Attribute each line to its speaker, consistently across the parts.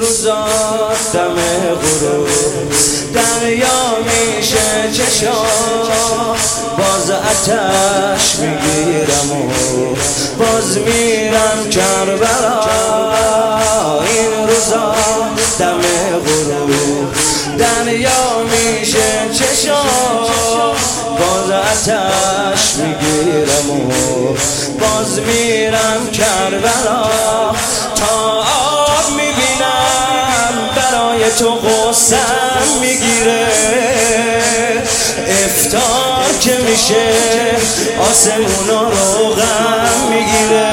Speaker 1: روزا دم غروب دریا میشه چشام، باز آتش میگیرم و باز میرم کربلا. این روزا دم غروب دریا میشه چشام، باز آتش میگیرم و باز میرم کربلا. تا آب میبینم برای تو غصم میگیره، افطار که میشه آسمونا رو غم میگیره.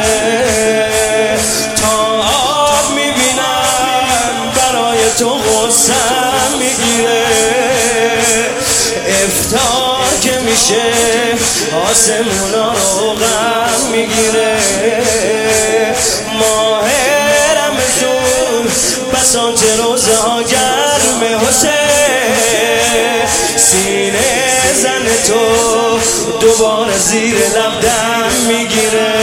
Speaker 1: تا آب میبینم برای تو غصم میگیره، افطار که میشه آسمونا رو غم میگیره. ماه رمضان بساط روزه ها گرم حسین، سینه زن تو دوباره زیر لب دم میگیره.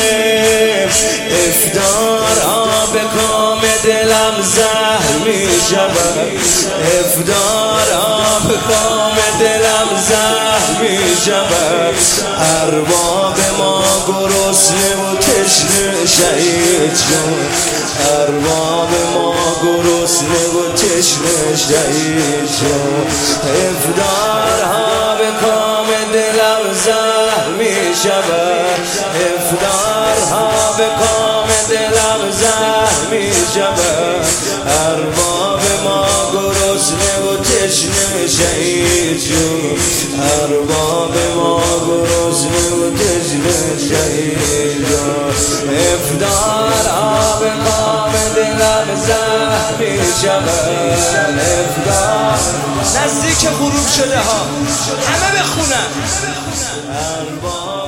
Speaker 1: افطار آب کام دلم زهر میشود، افطار آب کام دلم زهر میشود. ارباب ما گرسنه و تشنه شهید شد، ارباب ما گرسنه و تشنه شهید شد. افطار آب کام دلم زهر میشود، افطار آب کام دلم زهر میشود. ارباب ما گرسنه و تشنه شهید شد، ارباب ما گرسنه و تشنه شهید شد. افطار آب کام دلم زهر میشود، افطار. نزدیک غروب شده ها، همه بخونن.